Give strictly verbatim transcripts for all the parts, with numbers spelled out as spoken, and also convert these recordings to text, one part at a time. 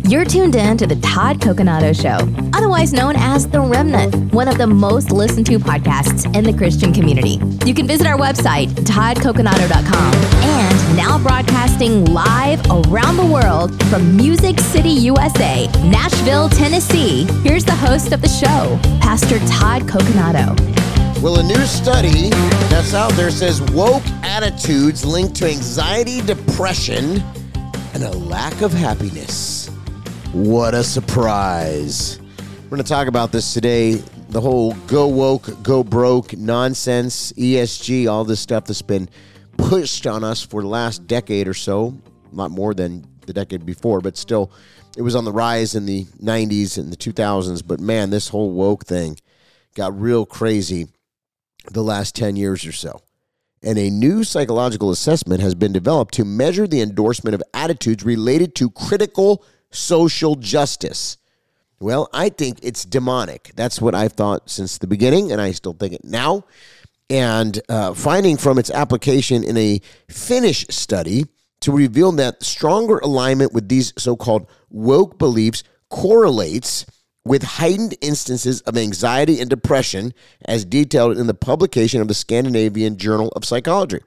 You're tuned in to the Todd Coconato Show, otherwise known as The Remnant, one of the most listened to podcasts in the Christian community. You can visit our website, todd coconato dot com, and now broadcasting live around the world from Music City, U S A, Nashville, Tennessee. Here's the host of the show, Pastor Todd Coconato. Well, a new study that's out there says woke attitudes linked to anxiety, depression, and a lack of happiness. What a surprise. We're going to talk about this today. The whole go woke, go broke nonsense, E S G, all this stuff that's been pushed on us for the last decade or so. Not more than the decade before, but still, it was on the rise in the nineties and the two thousands. But man, this whole woke thing got real crazy the last ten years or so. And a new psychological assessment has been developed to measure the endorsement of attitudes related to critical social justice. Well, I think it's demonic. That's what I've thought since the beginning, and I still think it now. And uh, finding from its application in a Finnish study to reveal that stronger alignment with these so-called woke beliefs correlates with heightened instances of anxiety and depression, as detailed in the publication of the Scandinavian Journal of Psychology.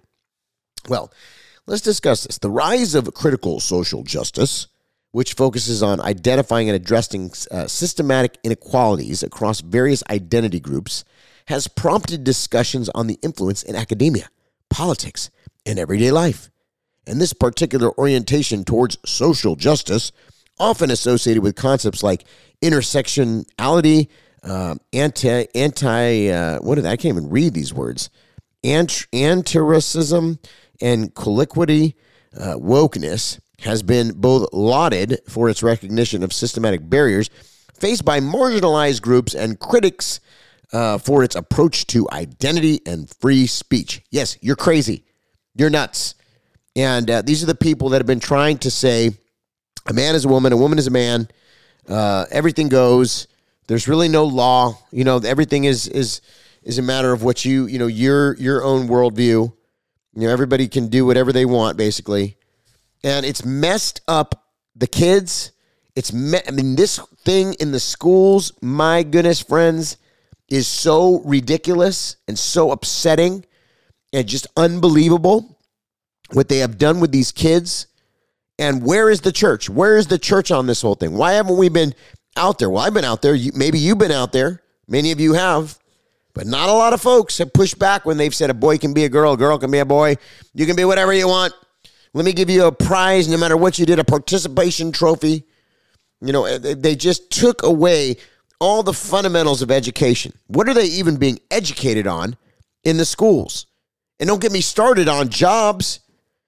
Well, let's discuss this. The rise of critical social justice, which focuses on identifying and addressing uh, systematic inequalities across various identity groups, has prompted discussions on the influence in academia, politics, and everyday life. And this particular orientation towards social justice, often associated with concepts like intersectionality, uh, anti, anti, uh, what did I, I can't even read these words, Ant- antiracism and colloquy, uh, wokeness, has been both lauded for its recognition of systematic barriers faced by marginalized groups and critics uh, for its approach to identity and free speech. Yes, you're crazy. You're nuts. And uh, these are the people that have been trying to say a man is a woman, a woman is a man, uh, everything goes. There's really no law. You know, everything is is is a matter of what you, you know, your your own worldview. You know, everybody can do whatever they want, basically. And it's messed up the kids. It's, me- I mean, this thing in the schools, my goodness, friends, is so ridiculous and so upsetting and just unbelievable what they have done with these kids. And where is the church? Where is the church on this whole thing? Why haven't we been out there? Well, I've been out there. You, maybe you've been out there. Many of you have. But not a lot of folks have pushed back when they've said a boy can be a girl, a girl can be a boy. You can be whatever you want. Let me give you a prize no matter what you did, a participation trophy. You know, they just took away all the fundamentals of education. What are they even being educated on in the schools? And don't get me started on jobs.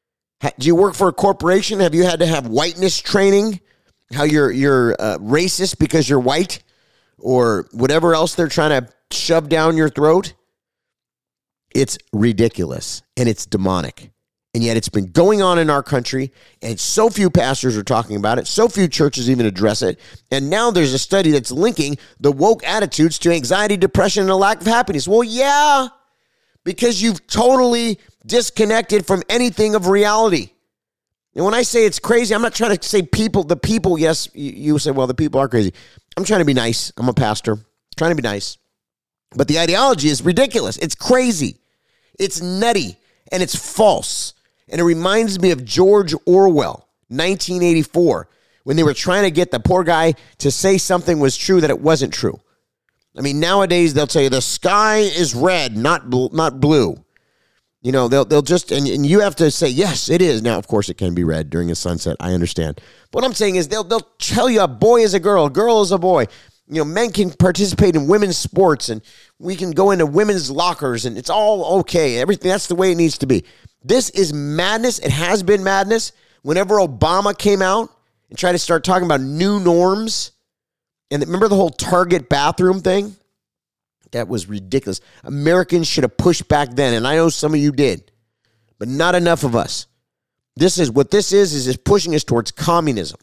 Do you work for a corporation? Have you had to have whiteness training? How you're you're uh, racist because you're white? Or whatever else they're trying to shove down your throat? It's ridiculous and it's demonic. And yet it's been going on in our country, and so few pastors are talking about it. So few churches even address it. And now there's a study that's linking the woke attitudes to anxiety, depression, and a lack of happiness. Well, yeah, because you've totally disconnected from anything of reality. And when I say it's crazy, I'm not trying to say people, the people, yes, you, you say, well, the people are crazy. I'm trying to be nice. I'm a pastor. I'm trying to be nice. But the ideology is ridiculous. It's crazy. It's nutty. And it's false. And it reminds me of George Orwell, nineteen eighty-four, when they were trying to get the poor guy to say something was true that it wasn't true. I mean, nowadays they'll tell you the sky is red, not bl- not blue. You know, they'll they'll just, and, and you have to say, yes, it is. Now, of course, it can be red during a sunset. I understand. But what I'm saying is they'll they'll tell you a boy is a girl, a girl is a boy. You know, men can participate in women's sports, and we can go into women's lockers, and it's all okay. Everything, that's the way it needs to be. This is madness. It has been madness. Whenever Obama came out and tried to start talking about new norms, and remember the whole Target bathroom thing? That was ridiculous. Americans should have pushed back then, and I know some of you did, but not enough of us. This is what this is, is it's pushing us towards communism.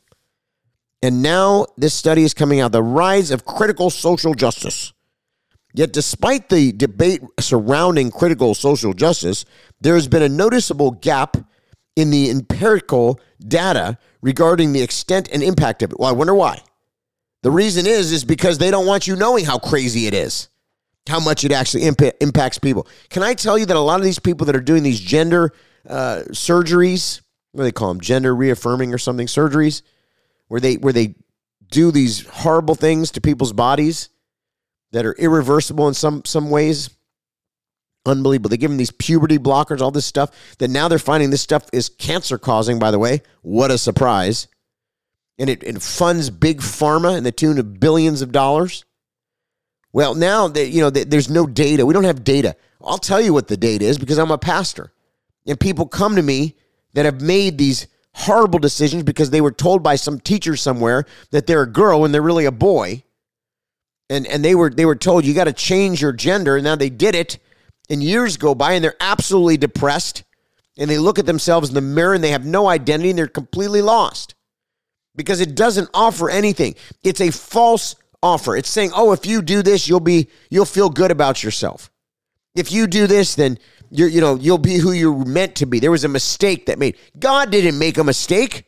And now this study is coming out, the rise of critical social justice. Yet despite the debate surrounding critical social justice, there has been a noticeable gap in the empirical data regarding the extent and impact of it. Well, I wonder why. The reason is, is because they don't want you knowing how crazy it is, how much it actually imp- impacts people. Can I tell you that a lot of these people that are doing these gender uh, surgeries, what do they call them, gender reaffirming or something, surgeries, where they where they do these horrible things to people's bodies that are irreversible in some some ways, unbelievable. They give them these puberty blockers, all this stuff, that now they're finding this stuff is cancer-causing, by the way. What a surprise. And it, it funds big pharma in the tune of billions of dollars. Well, now, that you know, there's no data. We don't have data. I'll tell you what the data is because I'm a pastor. And people come to me that have made these horrible decisions because they were told by some teacher somewhere that they're a girl and they're really a boy. And and they were they were told you got to change your gender, and now they did it. And years go by and they're absolutely depressed. And they look at themselves in the mirror and they have no identity and they're completely lost. Because it doesn't offer anything. It's a false offer. It's saying, oh, if you do this, you'll be you'll feel good about yourself. If you do this, then you're you know you'll be who you're meant to be. There was a mistake that made. God didn't make a mistake.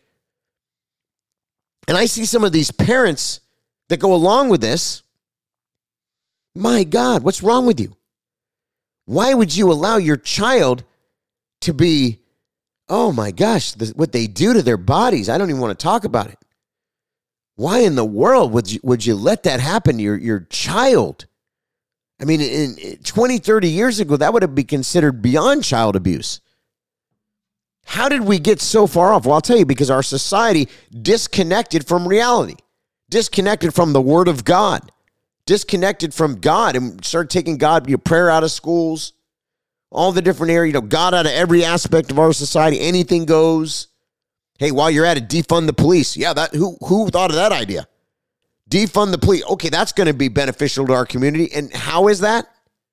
And I see some of these parents that go along with this. My God, what's wrong with you? Why would you allow your child to be, oh my gosh, the, what they do to their bodies? I don't even want to talk about it. Why in the world would you, would you let that happen to your, your child? I mean, in, in twenty, thirty years ago, that would have been considered beyond child abuse. How did we get so far off? Well, I'll tell you, because our society disconnected from reality, disconnected from the Word of God, disconnected from God, and started taking God, your prayer out of schools, all the different areas, you know, God out of every aspect of our society. Anything goes. Hey, while you're at it, defund the police. Yeah, that who who thought of that idea? Defund the police. Okay, that's going to be beneficial to our community. And how is that?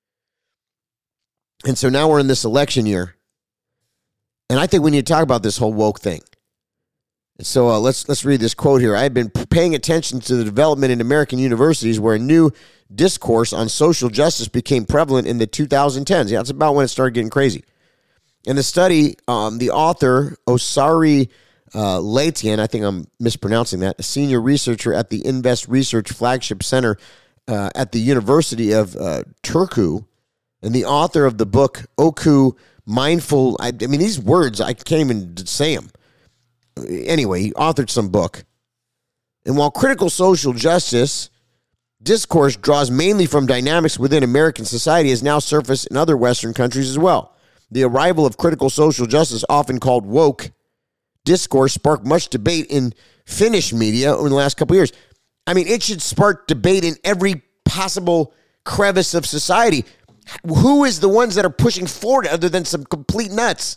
And so now we're in this election year. And I think we need to talk about this whole woke thing. And so uh, let's let's read this quote here. I've been paying attention to the development in American universities where a new discourse on social justice became prevalent in the two thousand tens. Yeah, that's about when it started getting crazy. In the study, um, the author, Osari uh, Latian, I think I'm mispronouncing that, a senior researcher at the Invest Research Flagship Center uh, at the University of uh, Turku, and the author of the book, Oku Mindful, I, I mean, these words, I can't even say them. Anyway, he authored some book. And while critical social justice discourse draws mainly from dynamics within American society, has now surfaced in other Western countries as well. The arrival of critical social justice, often called woke discourse, sparked much debate in Finnish media over the last couple of years. I mean, it should spark debate in every possible crevice of society. Who is the ones that are pushing forward other than some complete nuts?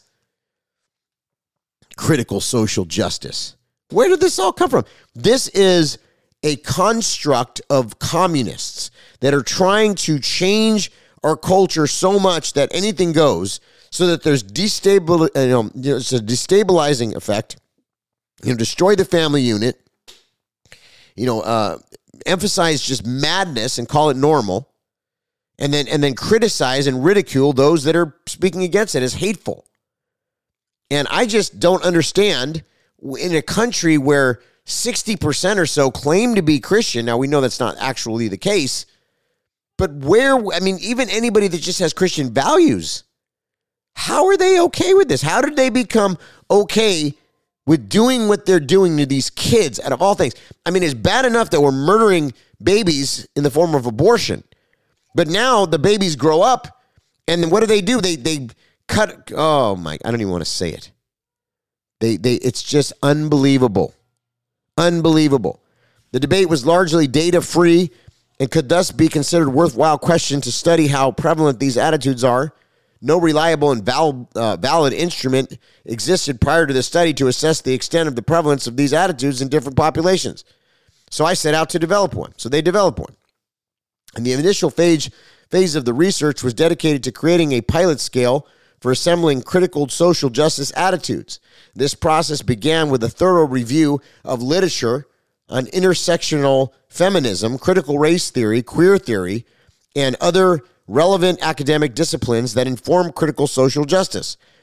Critical social justice. Where did this all come from? This is a construct of communists that are trying to change our culture so much that anything goes, so that there's destabil- you know, it's a destabilizing effect. You know, destroy the family unit. You know, uh, emphasize just madness and call it normal, and then and then criticize and ridicule those that are speaking against it as hateful. And I just don't understand, in a country where sixty percent or so claim to be Christian. Now, we know that's not actually the case, but where, I mean, even anybody that just has Christian values, how are they okay with this? How did they become okay with doing what they're doing to these kids out of all things? I mean, it's bad enough that we're murdering babies in the form of abortion, but now the babies grow up, and then what do they do? They, they, Cut, oh my, I don't even want to say it. They, they, it's just unbelievable. Unbelievable. The debate was largely data-free and could thus be considered a worthwhile question to study how prevalent these attitudes are. No reliable and val, uh, valid instrument existed prior to the study to assess the extent of the prevalence of these attitudes in different populations. So I set out to develop one. So they developed one. And the initial phase, phase of the research was dedicated to creating a pilot scale for assembling critical social justice attitudes. This process began with a thorough review of literature on intersectional feminism, critical race theory, queer theory, and other relevant academic disciplines that inform critical social justice.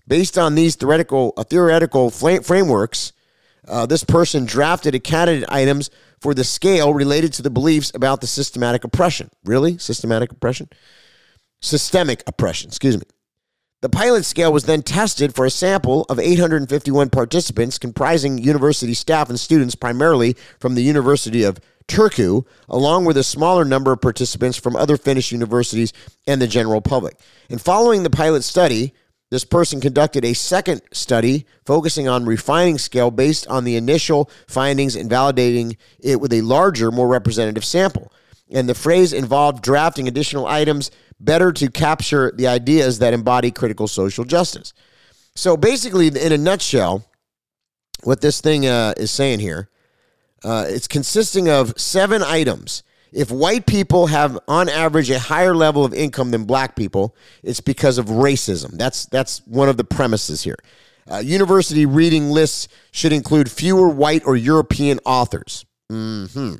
Based on these theoretical uh, theoretical fl- frameworks, uh, this person drafted a candidate items for the scale related to the beliefs about the systematic oppression. Really? Systematic oppression? Systemic oppression, excuse me. The pilot scale was then tested for a sample of eight hundred fifty-one participants comprising university staff and students primarily from the University of Turku, along with a smaller number of participants from other Finnish universities and the general public. And following the pilot study, this person conducted a second study focusing on refining scale based on the initial findings and validating it with a larger, more representative sample. And the phrase involved drafting additional items better to capture the ideas that embody critical social justice. So basically, in a nutshell, what this thing uh, is saying here, uh, it's consisting of seven items. If white people have, on average, a higher level of income than black people, it's because of racism. That's that's one of the premises here. Uh, university reading lists should include fewer white or European authors. Mm-hmm.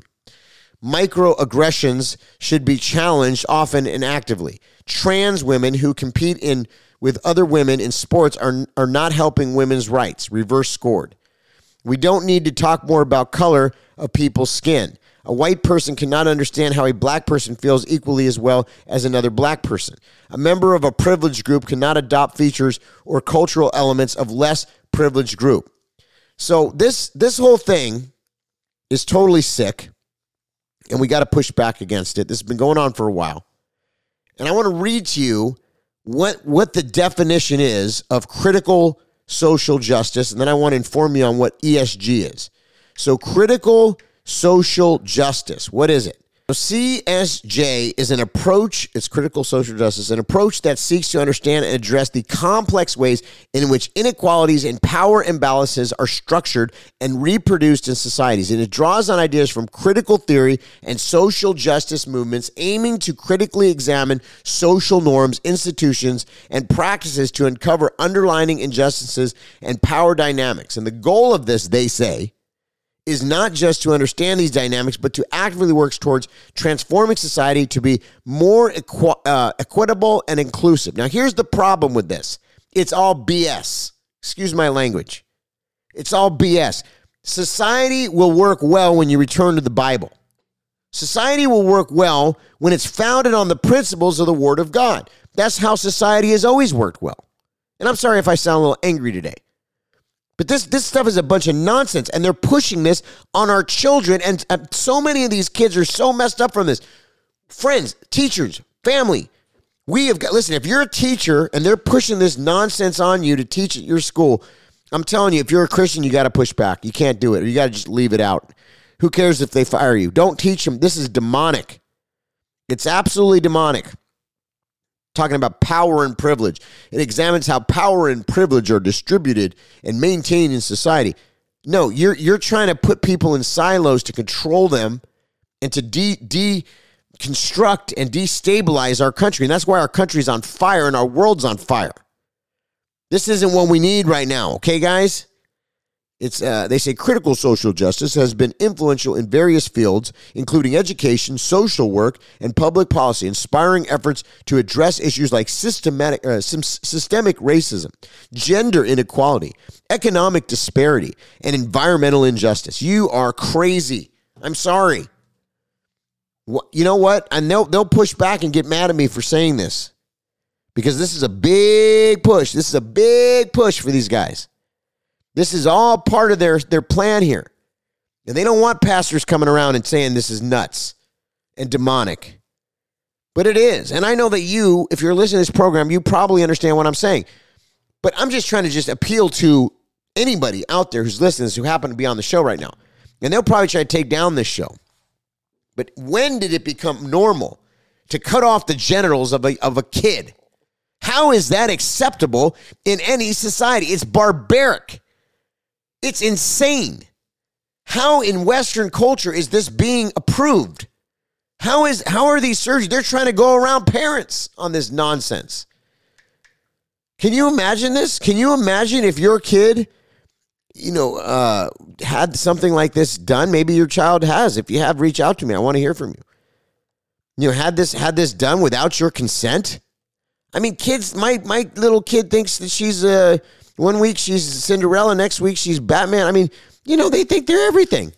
Microaggressions should be challenged often and actively. Trans women who compete in with other women in sports are, are not helping women's rights. Reverse scored. We don't need to talk more about color of people's skin. A white person cannot understand how a black person feels equally as well as another black person. A member of a privileged group cannot adopt features or cultural elements of less privileged group. So this this whole thing is totally sick, and we got to push back against it. This has been going on for a while. And I want to read to you what, what the definition is of critical social justice, and then I want to inform you on what E S G is. So critical social justice, what is it? C S J is an approach, it's critical social justice, an approach that seeks to understand and address the complex ways in which inequalities and power imbalances are structured and reproduced in societies. And it draws on ideas from critical theory and social justice movements aiming to critically examine social norms, institutions, and practices to uncover underlying injustices and power dynamics. And the goal of this, they say, is not just to understand these dynamics, but to actively work towards transforming society to be more equi- uh, equitable and inclusive. Now, here's the problem with this. It's all B S. Excuse my language. It's all B S. Society will work well when you return to the Bible. Society will work well when it's founded on the principles of the Word of God. That's how society has always worked well. And I'm sorry if I sound a little angry today. But this this stuff is a bunch of nonsense, and they're pushing this on our children, and uh, so many of these kids are so messed up from this. Friends, teachers, family, we have got, listen, if you're a teacher and they're pushing this nonsense on you to teach at your school, I'm telling you, if you're a Christian, you got to push back. You can't do it, or you got to just leave it out. Who cares if they fire you? Don't teach them. This is demonic. It's absolutely demonic. Talking about power and privilege. It examines how power and privilege are distributed and maintained in society. No, you're you're trying to put people in silos to control them and to de, deconstruct and destabilize our country. And that's why our country's on fire and our world's on fire. This isn't what we need right now, okay, guys? It's uh, they say critical social justice has been influential in various fields, including education, social work, and public policy, inspiring efforts to address issues like systematic, uh, systemic racism, gender inequality, economic disparity, and environmental injustice. You are crazy. I'm sorry. You know what? And they'll, they'll push back and get mad at me for saying this, because this is a big push. This is a big push for these guys. This is all part of their, their plan here. And they don't want pastors coming around and saying this is nuts and demonic. But it is. And I know that you, if you're listening to this program, you probably understand what I'm saying. But I'm just trying to just appeal to anybody out there who's listening, who happen to be on the show right now. And they'll probably try to take down this show. But when did it become normal to cut off the genitals of a, of a kid? How is that acceptable in any society? It's barbaric. It's insane. How in Western culture is this being approved? How is how are these surgeries? They're trying to go around parents on this nonsense. Can you imagine this? Can you imagine if your kid, you know, uh, had something like this done? Maybe your child has. If you have, reach out to me. I want to hear from you. You know, had this had this done without your consent? I mean, kids, my my little kid thinks that she's, uh, one week she's Cinderella, next week she's Batman. I mean, you know, they think they're everything.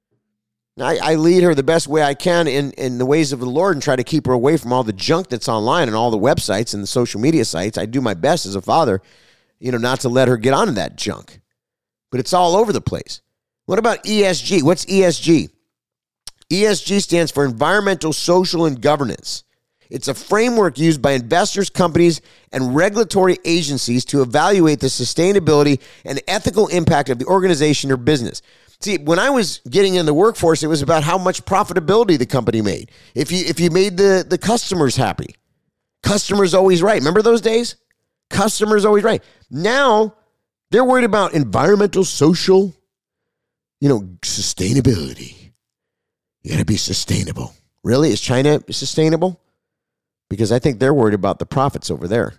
I, I lead her the best way I can in, in the ways of the Lord and try to keep her away from all the junk that's online and all the websites and the social media sites. I do my best as a father, you know, not to let her get onto that junk. But it's all over the place. What about E S G? What's E S G? E S G stands for Environmental, Social, and Governance. It's a framework used by investors, companies, and regulatory agencies to evaluate the sustainability and ethical impact of the organization or business. See, when I was getting in the workforce, it was about how much profitability the company made. If you if you made the, the customers happy, customers always right. Remember those days? Customers always right. Now, they're worried about environmental, social, you know, sustainability. You got to be sustainable. Really? Is China sustainable? Because I think they're worried about the profits over there.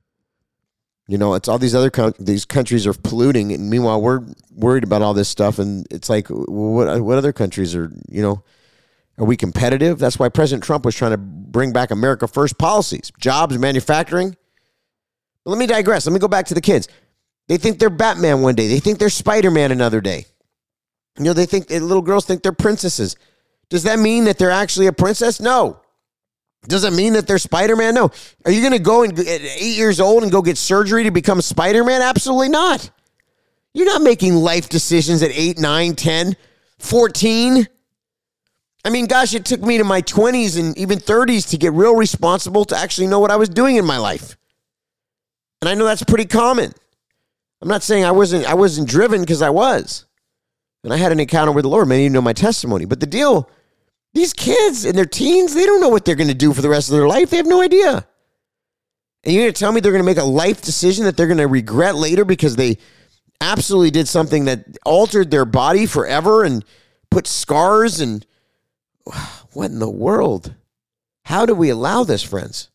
You know, it's all these other co- these countries are polluting, and meanwhile we're worried about all this stuff. And it's like, what what other countries are, you know, are we competitive? That's why President Trump was trying to bring back America First policies, jobs, manufacturing. But let me digress. Let me go back to the kids. They think they're Batman one day. They think they're Spider-Man another day. You know, they think little girls think they're princesses. Does that mean that they're actually a princess? No. Does it mean that they're Spider-Man? No. Are you going to go and at eight years old and go get surgery to become Spider-Man? Absolutely not. You're not making life decisions at eight, nine, ten, fourteen. I mean, gosh, it took me to my twenties and even thirties to get real responsible to actually know what I was doing in my life. And I know that's pretty common. I'm not saying I wasn't I wasn't driven, because I was. And I had an encounter with the Lord. Many of you know my testimony. But the deal, these kids in their teens, they don't know what they're going to do for the rest of their life. They have no idea. And you're going to tell me they're going to make a life decision that they're going to regret later because they absolutely did something that altered their body forever and put scars and what in the world? How do we allow this, friends?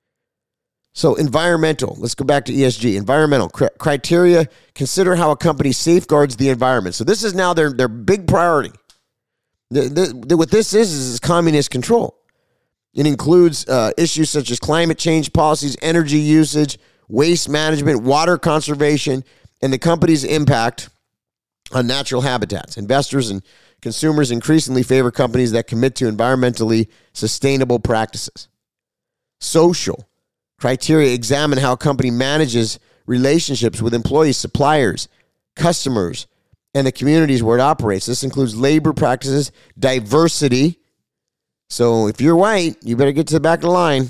So environmental, let's go back to E S G. Environmental cr- criteria, consider how a company safeguards the environment. So this is now their, their big priority. The, the, the, what this is, is is communist control. It includes uh, issues such as climate change policies, energy usage, waste management, water conservation, and the company's impact on natural habitats. Investors and consumers increasingly favor companies that commit to environmentally sustainable practices. Social criteria examine how a company manages relationships with employees, suppliers, customers, and the communities where it operates. This includes labor practices, diversity. So if you're white, you better get to the back of the line.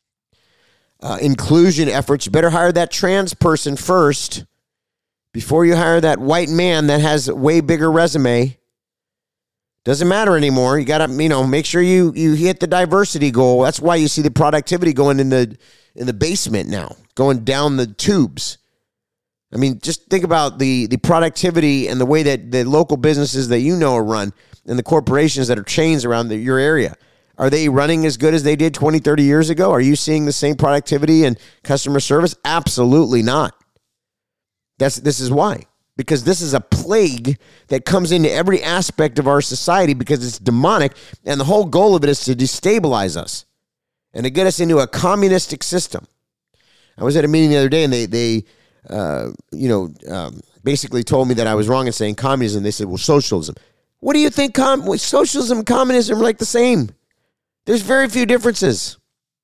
Uh, inclusion efforts. You better hire that trans person first before you hire that white man that has a way bigger resume. Doesn't matter anymore. You got to, you know, make sure you you hit the diversity goal. That's why you see the productivity going in the in the basement now, going down the tubes. I mean, just think about the, the productivity and the way that the local businesses that you know are run and the corporations that are chains around the, your area. Are they running as good as they did twenty, thirty years ago? Are you seeing the same productivity and customer service? Absolutely not. That's This is why. Because this is a plague that comes into every aspect of our society because it's demonic, and the whole goal of it is to destabilize us and to get us into a communistic system. I was at a meeting the other day, and they, they uh, you know, um, basically told me that I was wrong in saying communism. They said, well, socialism. What do you think? Com- socialism and communism are like the same. There's very few differences.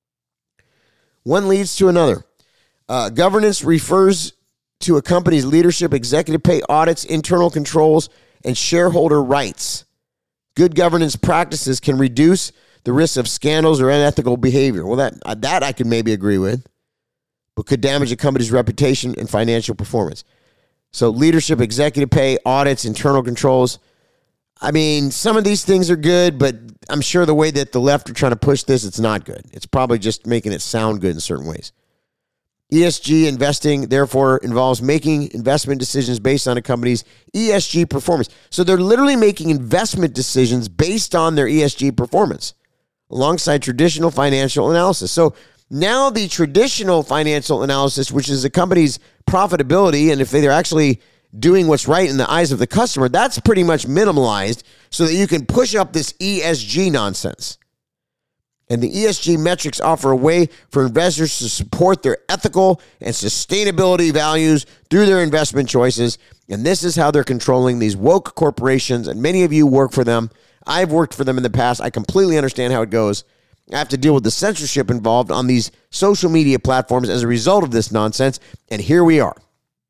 One leads to another. Uh, governance refers to a company's leadership, executive pay, audits, internal controls, and shareholder rights. Good governance practices can reduce the risk of scandals or unethical behavior. Well, that that I could maybe agree with, but could damage a company's reputation and financial performance. So leadership, executive pay, audits, internal controls. I mean, some of these things are good, but I'm sure the way that the left are trying to push this, it's not good. It's probably just making it sound good in certain ways. E S G investing, therefore, involves making investment decisions based on a company's E S G performance. So they're literally making investment decisions based on their E S G performance, alongside traditional financial analysis. So now the traditional financial analysis, which is a company's profitability, and if they're actually doing what's right in the eyes of the customer, that's pretty much minimalized so that you can push up this E S G nonsense. And the E S G metrics offer a way for investors to support their ethical and sustainability values through their investment choices. And this is how they're controlling these woke corporations. And many of you work for them. I've worked for them in the past. I completely understand how it goes. I have to deal with the censorship involved on these social media platforms as a result of this nonsense. And here we are.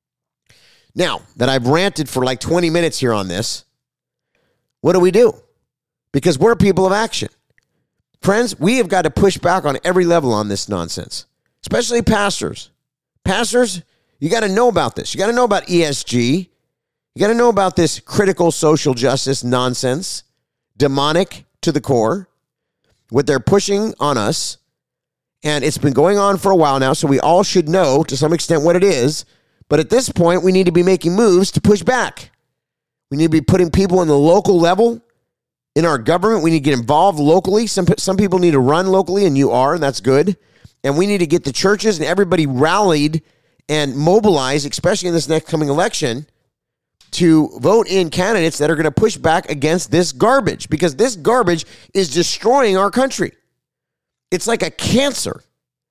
Now that I've ranted for like twenty minutes here on this, what do we do? Because we're people of action. Friends, we have got to push back on every level on this nonsense, especially pastors. Pastors, you got to know about this. You got to know about E S G. You got to know about this critical social justice nonsense, demonic to the core, what they're pushing on us. And it's been going on for a while now, so we all should know to some extent what it is. But at this point, we need to be making moves to push back. We need to be putting people in the local level in our government. We need to get involved locally. Some, some people need to run locally, and you are, and that's good. And we need to get the churches and everybody rallied and mobilized, especially in this next coming election, to vote in candidates that are going to push back against this garbage, because this garbage is destroying our country. It's like a cancer.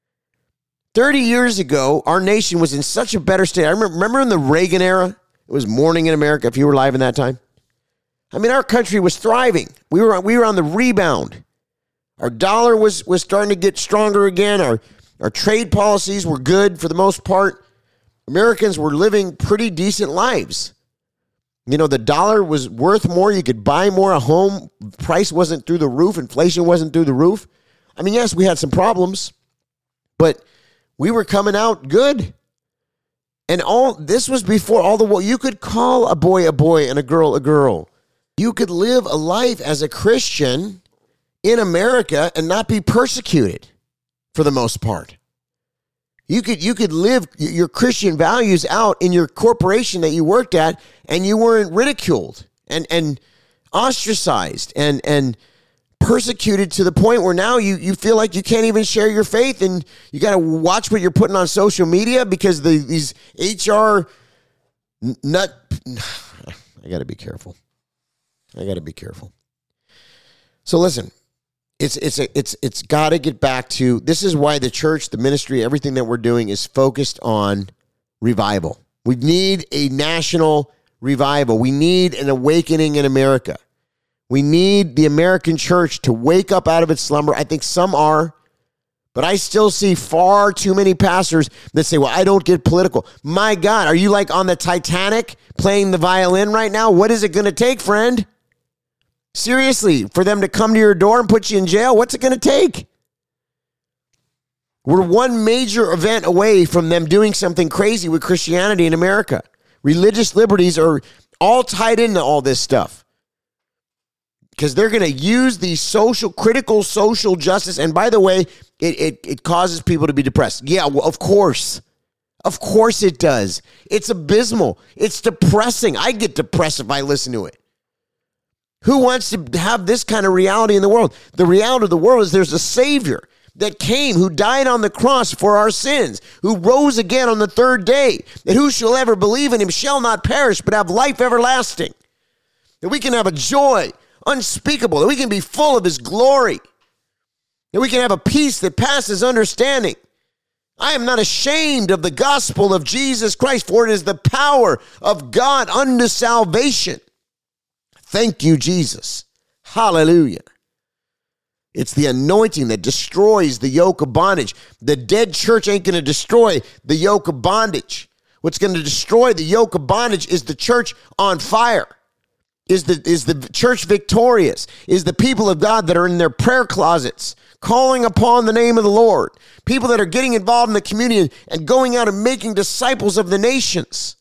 thirty years ago, our nation was in such a better state. I remember, remember in the Reagan era, it was morning in America, if you were alive in that time. I mean, our country was thriving. We were, we were on the rebound. Our dollar was, was starting to get stronger again. Our, our trade policies were good for the most part. Americans were living pretty decent lives. You know, the dollar was worth more. You could buy more. A home price wasn't through the roof. Inflation wasn't through the roof. I mean, yes, we had some problems, but we were coming out good. And all this was before all the, you could call a boy a boy and a girl a girl. You could live a life as a Christian in America and not be persecuted for the most part. You could you could live your Christian values out in your corporation that you worked at, and you weren't ridiculed and, and ostracized and, and persecuted to the point where now you, you feel like you can't even share your faith, and you got to watch what you're putting on social media because the, these H R nut... I got to be careful. I got to be careful. So listen, it's it's a, it's it's got to get back to, this is why the church, the ministry, everything that we're doing is focused on revival. We need a national revival. We need an awakening in America. We need the American church to wake up out of its slumber. I think some are, but I still see far too many pastors that say, well, I don't get political. My God, are you like on the Titanic playing the violin right now? What is it going to take, friend? Seriously, for them to come to your door and put you in jail, what's it going to take? We're one major event away from them doing something crazy with Christianity in America. Religious liberties are all tied into all this stuff because they're going to use the social, critical social justice. And by the way, it, it, it causes people to be depressed. Yeah, well, of course. Of course it does. It's abysmal. It's depressing. I get depressed if I listen to it. Who wants to have this kind of reality in the world? The reality of the world is there's a Savior that came, who died on the cross for our sins, who rose again on the third day, that who shall ever believe in him shall not perish, but have life everlasting. That we can have a joy unspeakable, that we can be full of his glory, that we can have a peace that passes understanding. I am not ashamed of the gospel of Jesus Christ, for it is the power of God unto salvation. Thank you, Jesus. Hallelujah. It's the anointing that destroys the yoke of bondage. The dead church ain't going to destroy the yoke of bondage. What's going to destroy the yoke of bondage is the church on fire. Is the, is the church victorious? Is the people of God that are in their prayer closets calling upon the name of the Lord? People that are getting involved in the community and going out and making disciples of the nations.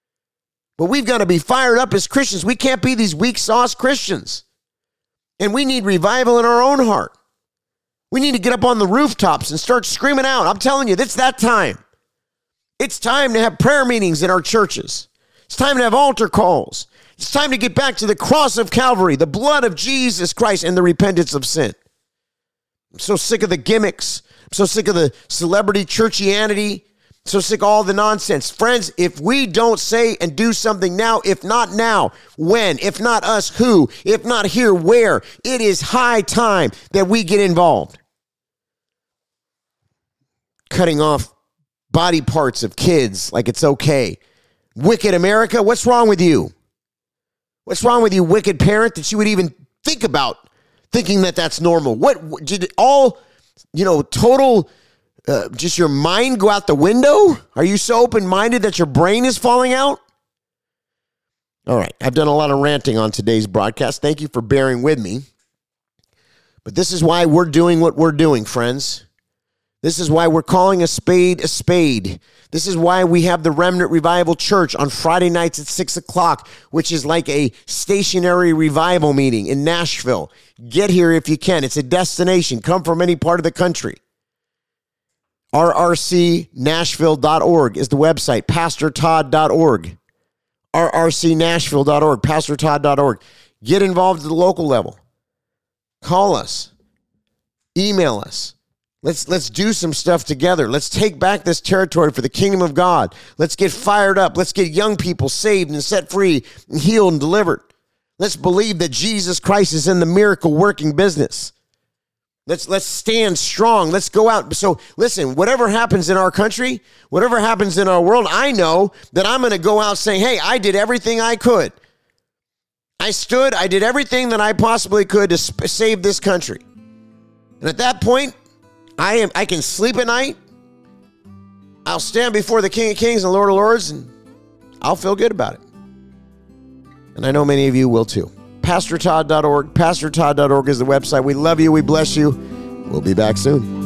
But we've got to be fired up as Christians. We can't be these weak sauce Christians. And we need revival in our own heart. We need to get up on the rooftops and start screaming out. I'm telling you, it's that time. It's time to have prayer meetings in our churches. It's time to have altar calls. It's time to get back to the cross of Calvary, the blood of Jesus Christ, and the repentance of sin. I'm so sick of the gimmicks. I'm so sick of the celebrity churchianity. So sick of all the nonsense. Friends, if we don't say and do something now, if not now, when? If not us, who? If not here, where? It is high time that we get involved. cutting off body parts of kids like it's okay. Wicked America, what's wrong with you? What's wrong with you, wicked parent, that you would even think about thinking that that's normal? What did all, you know, total, uh, just your mind go out the window? Are you so open-minded that your brain is falling out? All right, I've done a lot of ranting on today's broadcast. Thank you for bearing with me. But this is why we're doing what we're doing, friends. This is why we're calling a spade a spade. This is why we have the Remnant Revival Church on Friday nights at six o'clock, which is like a stationary revival meeting in Nashville. Get here if you can. It's a destination. Come from any part of the country. R R C Nashville dot org is the website. Pastor Todd dot org. R R C Nashville dot org. Pastor Todd dot org. Get involved at the local level. Call us. Email us. Let's let's do some stuff together. Let's take back this territory for the kingdom of God. Let's get fired up. Let's get young people saved and set free and healed and delivered. Let's believe that Jesus Christ is in the miracle working business. Let's let's stand strong. Let's go out. So listen, whatever happens in our country, whatever happens in our world, I know that I'm going to go out saying, hey, I did everything I could. I stood, I did everything that I possibly could to sp- save this country. And at that point, I am. I can sleep at night. I'll stand before the King of Kings and Lord of Lords, and I'll feel good about it. And I know many of you will too. Pastor Todd dot org. Pastor Todd dot org is the website. We love you. We bless you. We'll be back soon.